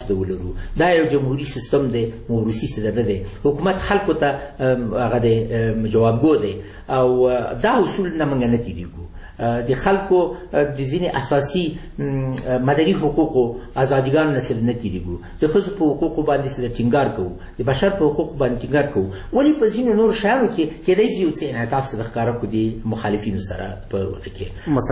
څه ولرو دا یو جمهوري سیستم دی موروثي څه نه دی حکومت خلکو ته هغه دی جوابګو دی او دا اصول نه موږ نه تېرېږو د خلکو د ځینې اساسي مدني حقوقو ازادیګانو نه نه تېرېږو د ښځو په حقوقو باندې څه ټینګار کوو د بشر په حقوقو باندې ټینګار کوو ولې په ځینو نورو شیانو کې کېدای شي یو څه انعطاف څه د ښکاره کړو د مخالفینو سره په هغه کې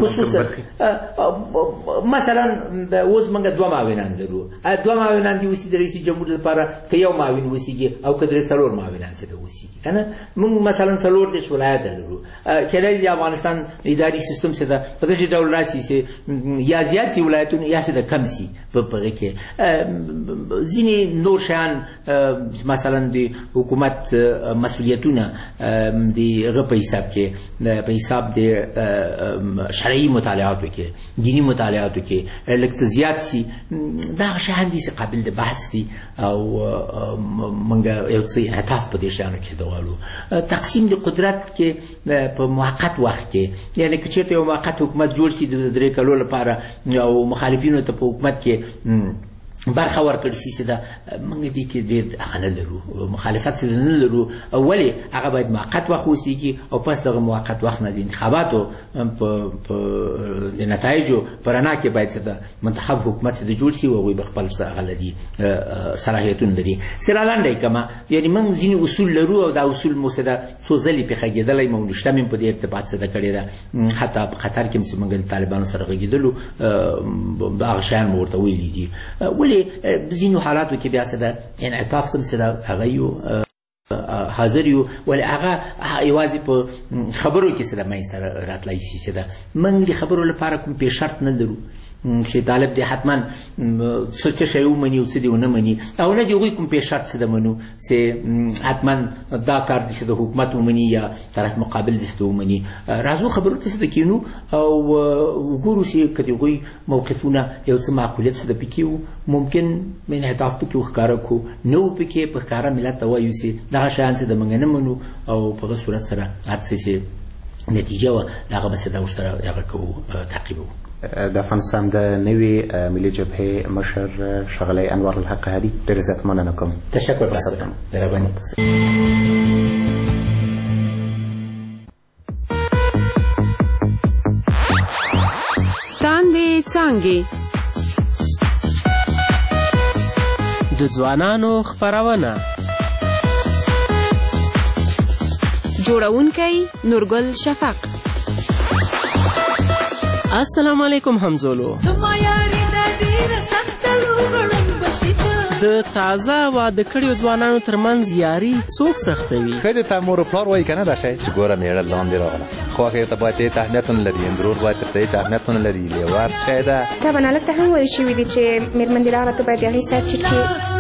مثلا اوس موږ دوه معاونان لرو دوه معاونان دي اوسي د رئیس جمهور لپاره که یو معاون اوسیږي او که درې څلور معاونان څه اوسیږي که نه موږ مثلا څلور دېرش ولایته لرو کېدای شي افغانستان اداري سیستم څه ده په داسې ډول راسي چې یا زیات سي ولایتونه یا څه ده کم سي په هغه کې ځینې نور شیان مثلا د حکومت مسؤلیتونه د هغه په حساب کې په حساب د شرعي مطالعاتو کې دیني مطالعاتو کې لږ څه زیات سي دا شیان دي چې قابل د بحث دي او موږ یو څه انعطاف په دې شیانو کې غواړو تقسیم د قدرت کې په موقت وخت کې یعنې که چېرته یو موقت حکومت جوړ شي د 3 کالو لپاره او مخالفینو ته په حکومت کې برخه ورکړل شي چې دا موږ دې کې ډېر هغه نه لرو مخالفت څه نه لرو ولې هغه باید موقت وخت واوسېږي او پس دغه موقت وخت نه د انتخاباتو په د نتایجو په رڼا کې باید څه د منتخب حکومت څه د جوړ شي او هغوی به خپل څه هغه لري صلاحیتونه لري سره لنډه یې کمه یعنې موږ ځینې اصول لرو او دا اصول مو څه ده څو ځلې پې غږېدلی مو شته مې په دې ارتباط څه ده کړې ده حتی په قطر کې هم چې موږ د طالبانو سره غږېدلو هغه شیان مو ورته ویلي دي ولې ځینو حالاتو کې بیا څه ده انعطاف کوم څه ده هغه یو حاضر یو ولې هغه یوازې په خبرو کې څه ده منځته راتلی شي څه ده موږ د خبرو لپاره کوم پې شرط نه لرو چې طالب دې حتما څه شی ومني او څه دې ونه مني او نه د هغوی کوم پې شرط څه ده منو چې حتما دا کار دې چې د حکومت ومني یا طرف مقابل دې څه ومني راځو خبرو ته څه ده کېنو او وګورو چې که د هغوی موقفونه یو څه معقولیت څه ده پکې و ممکن انعطاف پکې وښکاره کړو نه و پکې په ښکاره ملت ته وایو چې دغه شیان څه ده موږ نه منو او په هغه صورت سره هر څه چې نتیجه وه هغه به څه ده ورسره هغه کوو تعقیبوو د افغانستان د نوي ملي جبهې مشر ښاغلی انوار الحق هادي ډېره زیاته مننه کوم تشکر تاسو ته مهرباني تاندې څانګې د ځوانانو خپرونه جوړونکی نورګل شفق السلام علیکم همزولو د تازه واده کړیو ځوانانو ترمنځ یاري څوک سختوي ښځې ته مور و پلار وایي که نه دا شی چې ګوره مېړه لاندې راغله خواښې ته باید هېڅ اهمیت ونه لري اندرور باید درته هېڅ اهمیت ونه لري لیوار شی ده طبعا هلک ته هم ویل شوي دي چې مېرمن دې راغله ته باید د هغې سر ټیټ کړي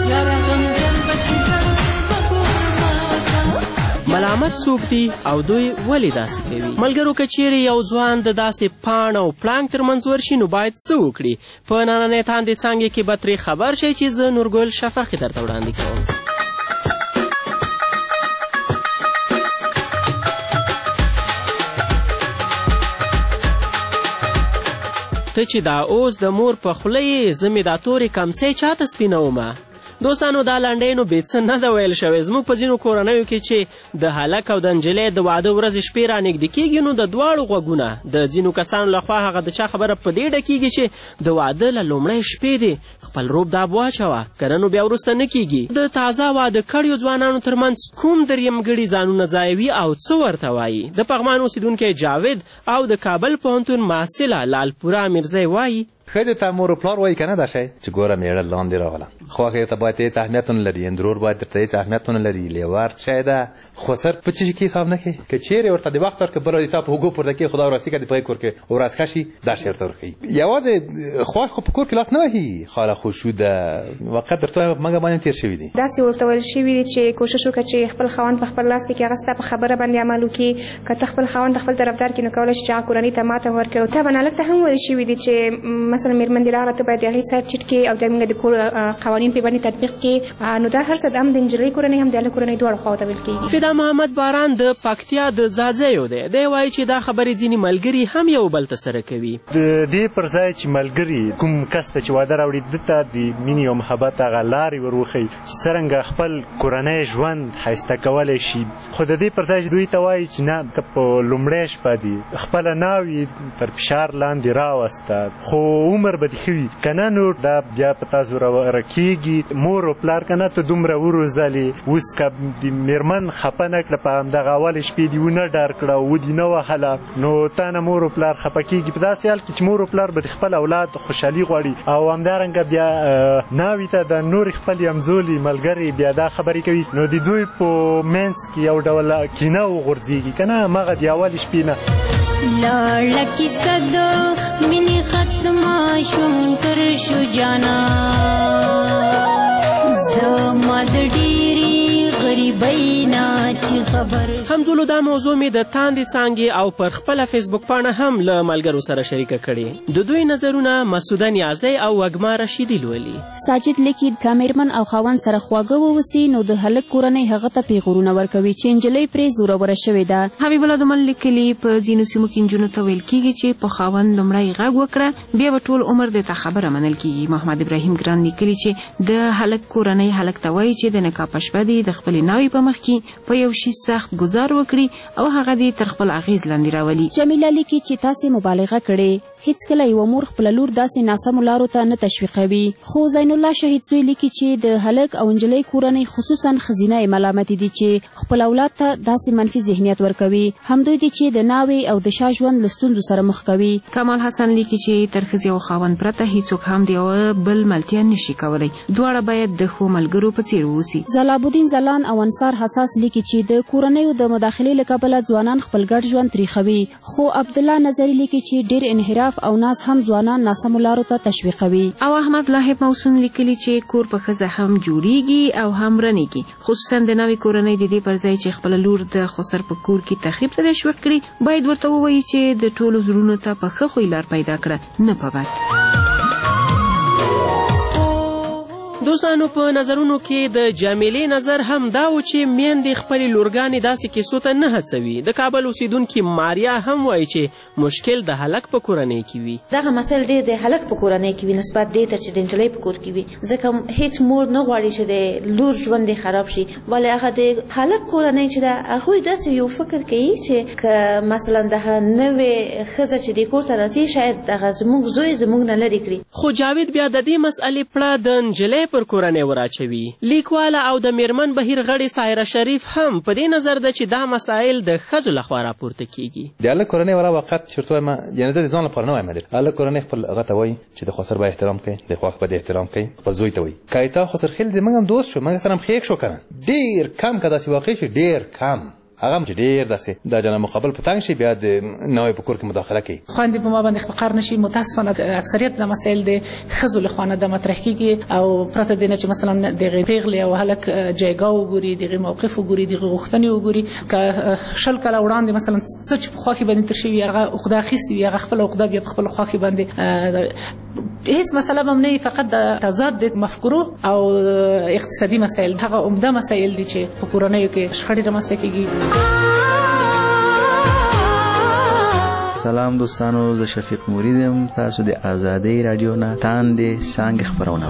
ملامت څوک دي او دوی ولې داسې کوي ملګرو که چیرې یو ځوان د داسې پاڼ او پړانګ ترمنځ ورشي نو باید څه وکړي په نننۍ تاندې څانګې کې به ترې خبر شئ چې زه نورګل شفق یې درته وړاندې کوم ته چې دا اوس د مور په خوله یې زه مې دا تورې کمڅۍ چاته سپینومه دوستانو دا لنډۍ نو بې څه نه ده ویل شوی زموږ په ځینو کورنیو کې چې د هلک او د نجلۍ د واده ورځې شپې رانږدې کېږي نو د دواړو غوږونه د ځینو کسانو لخوا هغه د چا خبره په دې ډکېږي چې د واده له لومړۍ شپې دې خپل روب داب واچوه که نه نو بیا وروسته نه کېږي د تازه واده کړیو ځوانانو ترمنځ کوم درېیمګړي ځانونه ځایوي او څه ورته وایي د پغمان اوسیدونکی جاوید او د کابل پوهنتون محصله لالپوره میرزی وایي ښځې ته مور و پلار وایي که نه دا شی چې ګوره مېړه لاندې راغله خواښې ته باید هېڅ اهمیت ونه لري اندرور باید درته هېڅ اهمیت ونه لري لیوار شی ده خو سر په څه شي کې حساب نه کوي که چیرې ورته د وخت ورکړه بله ورځ تا په اوږو پورته کړي خدا وراسي که د په کور کې ورځ ښه شي دا شی ورته ورښیي یوازې خواښ خو په کور کې لاس نه وهي خاله خوشوده وقت درته منګه باندې تېر شوي دي داسې ورته ویل شوي دي چې کوشش وکړه چې خپل خاوند په خپل لاس کې هغه ستا په خبره باندې عمل وکړي که ته خپل خاوند خپل طرفدار کړي نو کولی شي چې هغه کورنۍ ته ماته ورکړي او طبعا هلک ته هم ویل شوي دي چې مثلا مېرمن دې راغله ته باید د هغې سر ټیټ کړې او زموږ د کور قوانین پرې باندې تطبیق کړې. نو دا هر څه هم د نجلۍ کورنۍ هم د هلک کورنۍ دواړو خواو ته ویل کېږي. فدا محمد باران د پکتیا د ځاځیو دی. دی وایي چې دا خبرې ځینې ملګري هم یو بل ته سره کوي. د دې پر ځای چې ملګري کوم کس ته چې واده راوړي ده ته د مینې او محبت هغه لارې ور وښیي چې څرنګه خپل کورنی ژوند ښایسته کولی شي. خو د دې پر ځای چې دوی ته وایي چې نه ته په لومړی شپه دې خپله ناوې تر فشار لاندې راوسته خو عمر به دې ښه وي که نه نو دا بیا په تا زوروره کېږي. مور او پلار که نه ته دومره وروزلې اوس که د مېرمن خفه نه کړه په همدغه اولې شپې دې ونه ډار کړه ودې نه وهله نو تا نه مور او پلار خفه کېږي. په داسې حال کې چې مور او پلار به د خپل اولاد خوشحالي غواړي او همدارنګه بیا ناوې ته د نورې خپلې همزولي ملګرې بیا دا خبرې کوي نو د دوی په منځ کې یو ډول کینه وغورځېږي که نه هماغه د اولې شپې نه لاړه کیسه د مینې ختمه شوم تر شو جانا زما د ډېرې غریبۍ نه چې خبر همزولو دا موضوع مې د تاندې څانګې او پر خپله فیسبوک پاڼه هم له ملګرو سره شریکه کړې. د دوی نظرونه مسوده نیازی او وږمه رشیدي لولي. ساجد لیکي که مېرمن او خاوند سره خواږه ووسي نو د هلک کورنۍ هغه ته پیغورونه ورکوي چې نجلۍ پرې زوروره شوې ده. حبیب الله دومل لیکلي په ځینو سیمو کې نجونو ته ویل کېږي چې په خاوند لومړی غږ وکړه بیا به ټول عمر دې ته خبره منل کېږي. محمد ابراهیم ګران لیکلي چې د هلک کورنۍ هلک ته وایي چې د نکاح په شپه دې د خپلې ناوې په مخ کې په یو شي سخت ګزار وکړي او هغه دې تر خپل اغېز لاندې راولي. جمیله لیکي چې تاسې مبالغه کړې. هیڅکله یوه مور خپله لور داسې ناسمو لارو ته نه تشویقوي. خو زین الله شهید زوی لیکي چې د هلک او نجلۍ کورنۍ خصوصا ښځینه یې ملامتې دي چې خپل اولاد ته داسې منفي ذهنیت ورکوي. همدوی دي چې د ناوې او د شاه ژوند له ستونزو سره مخ کوي. کمال حسن لیکي چې تر ښځې او خاوند پرته هیڅوک هم د یوه بل ملتیا نشي کولی. دواړه باید د ښو ملګرو په څېر واوسي. زلابالدین زلان او انصار حساس لیکي چې د کورنیو د مداخلې له کبله ځوانان خپل ګډ ژوند تریخوي. خو عبدالله نظري لیکي چې ډېر انحراف او ناز هم ځوانان ناسمو لارو ته تشویقوي. او احمد لاهب موسون لیکلي چې کور په ښځه هم جوړیږي او هم رنیږي. خصوصا د نوې کورنۍ د دې پر ځای چې خپله لور د خسر په کور کې تخریب ته تشویق کړي باید ورته ووایي چې د ټولو زړونو ته په ښه خوی لار پیدا کړه نه په بد. دوستانو په نظرونو کې د جمیلې نظر هم دا و چې میندې خپلې لورګانې داسې کیسو ته نه هڅوي. د کابل اوسیدونکي ماریا هم وایي چې مشکل د هلک په کورنۍ کې وي. دغه مسایل ډېر د هلک په کورنۍ کې وي نسبت دې ته چې د نجلۍ په کور کې وي ځکه هیڅ مور نه غواړي چې د لور ژوند یې خراب شي ولې هغه د هلک کورنۍ چې ده هغوی داسې یو فکر کوي چې که مثلا دغه نوې ښځه چې دې کور ته راځي شاید دغه زموږ زوی زموږ نه لرې کړي. خو جاوید بیا د دې مسئلې پړه د نجلۍ پر کورنۍ وراچوي. لیکواله او د میرمن بهیر غړي سایره شریف هم په دې نظر ده چې دا مسایل د ښځو لخوا راپورته کیږي. د هلک کورنۍ ولا وقت چېرته وایم یعنې زه د ځان لپاره نه وایم هلک کورنۍ خپل هغه ته وایي چې د خسر به احترام کوي د خواښ به د احترام کوي خپل زوی ته وایي که تا خسر خیل د موږ هم دوست شو موږ سره هم ښیښ شو که نه ډېر کم که داسې واقع شي ډېر کم هغه هم چې ډېر داسې د جانب مقابل په تنګ شي بیا د نوی په کور کې مداخله کوي. خویندې په ما باندې فقر نشي متاسفانه اکثریت د مسایل د ښځو له خوا نه د مطرح کېږي او پرته د نه چې مثلا دغې پیغلې او هلک جایګاه وګوري دغې موقف وګوري دغې غوښتنې وګوري که 20 کاله وړاندې مثلا څه چې په خوا کې باندې تر شوي هغه عقده اخیستې وي هغه خپله عقده بیا په خپل خوا کې باندې هیڅ مسله به هم نه وي فقط د تضاد د مفکورو او اقتصادي مسایل هغه عمده مسایل دي چې په کورنیو کې شخړې رامنځته کېږي. سلام دوستانو زه شفیق مرید یم تاسو د آزادۍ راډیو نه تاندې څانګې خپرونه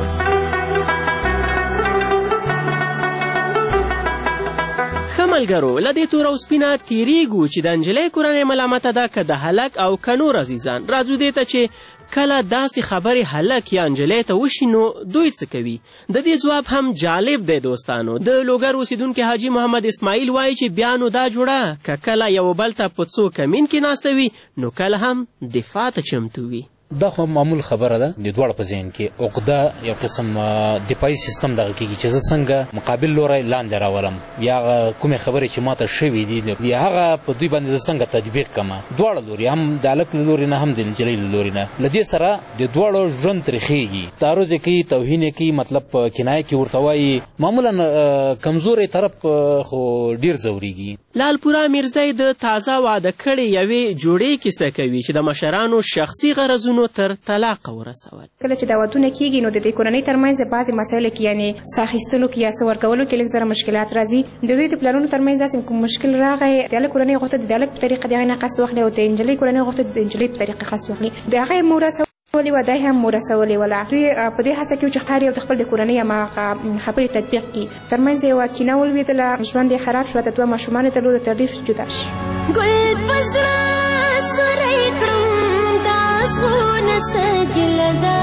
ښه ملګرو له دې توره او سپینه تیریږو چې د نجلۍ کورنۍ ملامته ده که د هلک او که نور عزیزان راځو دې ته چې کله داسې خبرې هلک یا نجلۍ ته وشي نو دوی څه کوي. د دې ځواب هم جالب دی دوستانو. د لوګر اوسیدونکي حاجي محمد اسماعیل وایي چې بیا نو دا جوړه که کله یو بل ته په څو کمین کې ناسته وي نو کله هم دفاع ته چمتو وي. دا خو معمول خبره ده د دواړو په ذهن کې عقده یو قسم دفاعي سیستم دغه کېږي چې زه څنګه مقابل لوری لاندې راولم یا کومې خبرې چې ماته شوي دي یا هغه په دوی باندې زه څنګه تطبیق کړم. دواړه لوري هم د هلک له لوري نه هم د نجلۍ له لوري نه له دې سره د دواړو ژوند تریخېږي تعرض یې کوي توهین یې کوي مطلب کنایه کې ورته وایي معمولا کمزورې طرف خو ډېر ځورېږي. لالپوره میرزی د تازه واده کړې یوې جوړې کیسه کوي چې د مشرانو شخصي غرضونه اولادونو تر طلاق ورسول. کله چې دا ودونه کیږي نو د دې کورنۍ ترمنځ بعضې مسایلو کې یعنې ساه اخیستلو کې یا څه ورکولو کې لږ زره مشکلات راځي. د دوی د پلرونو ترمنځ داسې کوم مشکل راغی د هلک کورنۍ غوښتل د هلک په طریقه د هغې نه قصد واخلي او د نجلۍ کورنۍ غوښتل د نجلۍ په طریقه قصد واخلي. د هغه یې مور رسولې وه دی هم مور رسولې وله. دوی په دې هڅه کې و چې هر یو د خپل د کورنۍ هماغه خبرې تطبیق کړي. ترمنځ یې یوه کینه ولوېدله، ژوند یې خراب شوه، د دوه ماشومان یې درلوده، تر ډېر جدا شي. ګل په زړه سوری کړم دا زړونه څه ګیله ده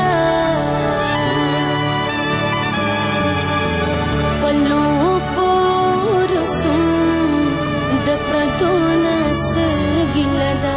خپلو پورسم د پردو نه څه ګیله ده.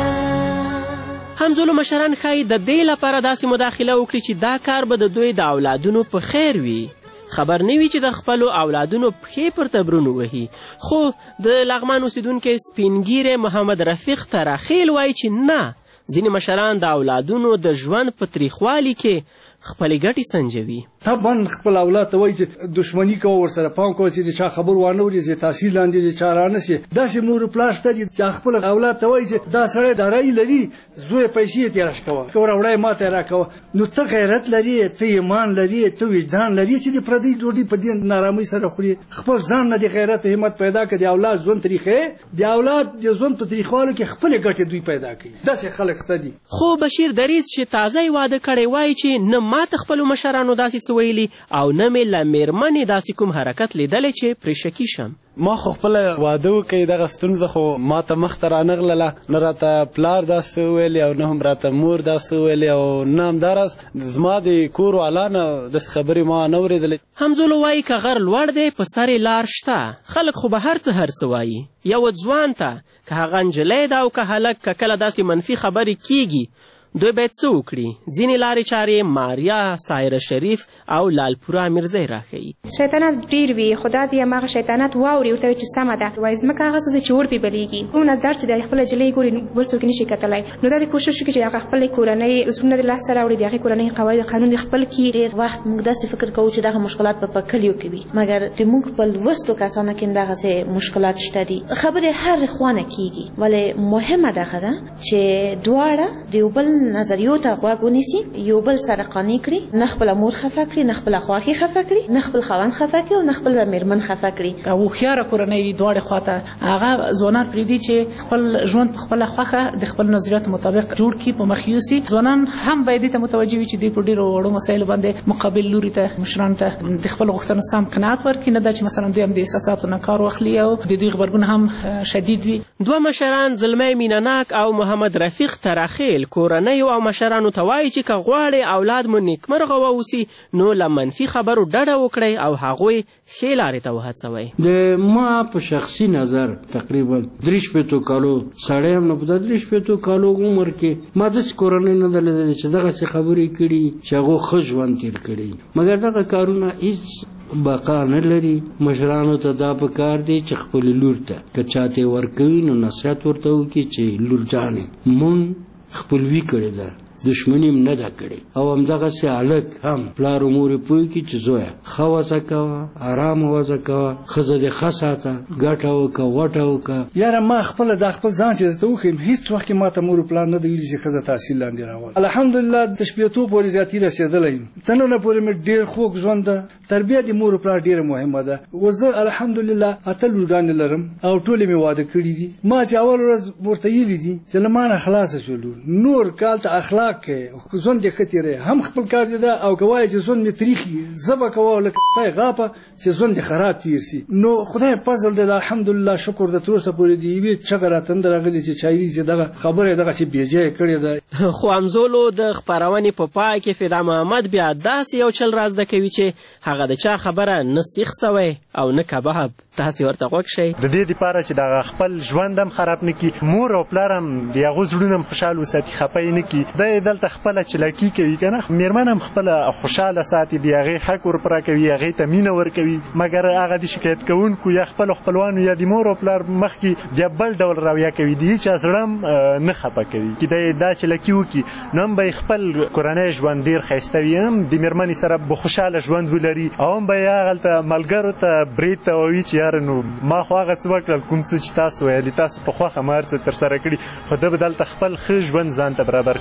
همزولو مشران ښایي د دې لپاره داسې مداخله وکړي چې دا کار به د دوی د اولادونو په خیر وي. خبر نه وي چې د خپلو اولادونو پښې پر تبرونو وهي. خو د لغمان اوسیدونکی سپینګیری محمد رفیق تراخیل وایي چې نه، ځینې مشران د اولادونو د ژوند په تریخوالي کې خپلې ګټې سنجوي. طبعا خپل اولاد ته وایي چې دښمني کوه، ورسره پام کوه چې د چا خبر وانه وري، چې تحصیل لاندې د چا رانه سي. داسې مور پلار شته چې خپل اولاد ته وایي چې دا سړی د رایې لري، زوی پیسې یې تېره کوه، که وراوړی ما ته یې راکوه. نو ته غیرت لري، ته ایمان لري، ته وجدان لري چې د پردۍ ډوډۍ په دې نارامۍ سره خوري. خپل ځان نه د غیرت همت پیدا کړه، د اولاد ژوند طریقې د اولاد د ژوند په طریقوالو کې خپلې ګټې دوی پیدا کوي. داسې خلک شته دي. خو بشیر دریځ چې تازه یې واده کړی وایي چې نه ماته خپلو مشرانو داسې څه ویلي او نه مې له مېرمنې داسې کوم حرکت لیدلی چې پرې شکي شم. ما خو خپله واده وکړي، دغه ستونزه خو ما ته مخته رانغلله، نه راته پلار داسې وویلې او نه هم راته مور داسې وویلې او نه همداراز زما د کور والا نه داسې خبرې ما نه اورېدلې. همزولو وایي که غر لوړ دی په سر یې لار شته. خلک خو به هر څه وایي. یو ځوان ته که هغه نجلۍ ده او که هلک که کله داسې منفي خبرې کیږي دوی باید څه وکړي؟ ځینې لارې چارې ماریا، سایره شریف او لالپوره میرزی راښیي. شیطانات ډېر وي، خو دا د هماغه شیطانات واوري ورته وایي چې سمه ده. وایي ځمکه هغه څه چې اور پرې بلیږي. کوم نظر چې د خپله نجلۍ ګوري بل څوک یې نشي کتلی. نو دا د کوشش وکړي چې هغه خپلې کورنۍ زړونه د لاسه راوړي، د هغې کورنۍ قواعد قانون یې خپل کړي. ډېر وخت موږ داسې فکر کوو چې دغه مشکلات په کلیو کې وي، مګر د موږ په لوستو کسانو کې دغسې مشکلات شته دي. خبرې هر خوانه کیږي، ولې مهمه دغه ده چې دواړه د یو بل نظریو ته غوږ ونیسي، یو بل سره قانع کړي، نه خپله مور خفه کړي، نه خپله خواښي خفه کړي، نه خپل خاوند خفه کړي او نه خپل مېرمن خفه کړي. او هوښیاره کورنۍ وي دواړې خواته. هغه ځوانان پرېږدي چې خپل ژوند په خپله خوښه د خپل نظریاتو مطابق جوړ کړي، په مخ یوسي. ځوانان هم باید دې ته متوجه وي چې دوی په ډېرو وړو مسایلو باندې مقابل لوري ته مشرانو ته د خپلو غوښتنو سم قناعت ورکړي، نه دا چې مثلا دوی هم د احساساتو نه کار واخلي او د دوی غبرګون هم شدید وي. دوه مشران زلمی مینهناک او محمد رفیق تراخیل کورنیو او مشرانو ته وایي چې که غواړئ اولاد مو نیکمرغه واوسي نو له منفي خبرو ډډه وکړئ او هغوی ښې لارې ته وهڅوئ. د ما په شخصي نظر تقریبا 3 کالو سړی هم نه په 3 کالو عمر کې ما داسې کورنۍ نه ده لیدلې چې دغسې خبرې کړي چې هغو ښه ژوند تېر کړي، مګر دغه کارونه هېڅ بقا نه لري. مشرانو ته دا پکار دی چې خپلې لور ته که چاته یې ورکوي نو نصیحت ورته وکړي چې لور جانې مونږ خپلوي کړې ده، دشمنی هم نه ده کړې. او همدغسې هلک هم پلار و مور یې پوه کړي چې زویه ښه وضع کوه، ارامه وضع کوه، ښځه دې ښه ساته، ګټه وکړه وټه وکړه. یاره ما خپله دا خپل ځان چې درته وښیم هېڅ وخت کې ما ته مور و پلار نه ده ویلي چې ښځه تحصیل لاندې راول. الحمدلله د شپېتو پورې زیاتي رسېدلی یم. تر ننه پورې مې ډېر خوږ ژوند ده. تربیه د مور و پلار ډېره مهمه ده. و زه الحمدلله 8 لورګانې لرم او ټولې مې واده کړي دي. ما چې اول ورځ ورته ویلي دي چې له ما نه خلاصه شو لور، نور کال ته اخلاق کې ژوند دې ښه تېری، هم خپل کار دې ده او که وایې چې ژوند مې تریخي زه به کوه لکه خدای غاپه چې ژوند دې خراب تېر سي. نو خدای فضل دی الحمدلله، شکر ده تر اوسه پورې د یوې چغه راته نه ده راغلې چې چایي چې دغه خبره یې دغسې بېجایه کړې ده. خو همزولو د خپرونې په پای کې فدا محمد بیا داسې یو چل را زده کوي چې هغه د چا خبره نه سیخ سوی او نه کباب. تاسې ورته غوږ شئ. د دې دپاره چې دغه خپل ژوند هم خراب نه کړي، مور او پلار هم د هغو زړونه هم خوشحال وساتي، خفه یې نه کړي. دی دلته خپله چلاکي کوي که نه، مېرمن هم خپله خوشحاله ساتي، د هغې حق ورپوره کوي، هغې ته مینه ورکوي. مګر هغه د شکایت کوونکو یا خپلو خپلوانو یا د مور او پلار مخکې بیا بل ډول رویه کوي، د هېچا زړه هم نه خفه کوي. چې دی دا چلاکي وکړي نو هم به یې خپل کورنی ژوند ډېر ښایسته وي، هم د مېرمنې سره به خوشحاله ژوند ولري، او هم به یې هغلته ملګرو ته برید ته ووایي چې یاره نو ما خو هغه څه وکړل کوم څه چې تاسو ویلي، تاسو په خوښه ما هر څه ترسره کړي، خو ده به دلته خپل ښه ژوند ځان ته برابر کړی وي.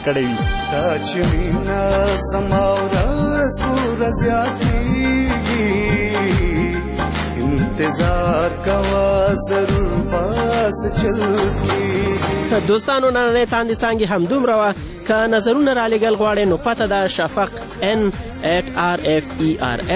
دا چې مینه زما ورځ پوره زیاتېږي انتظار کوا ضرور پاس چل کېږي. دوستانو نننۍ تاندې څانګې همدومره وه. که نظرونه رالیږل غواړئ نو پته ده شفق n@rfer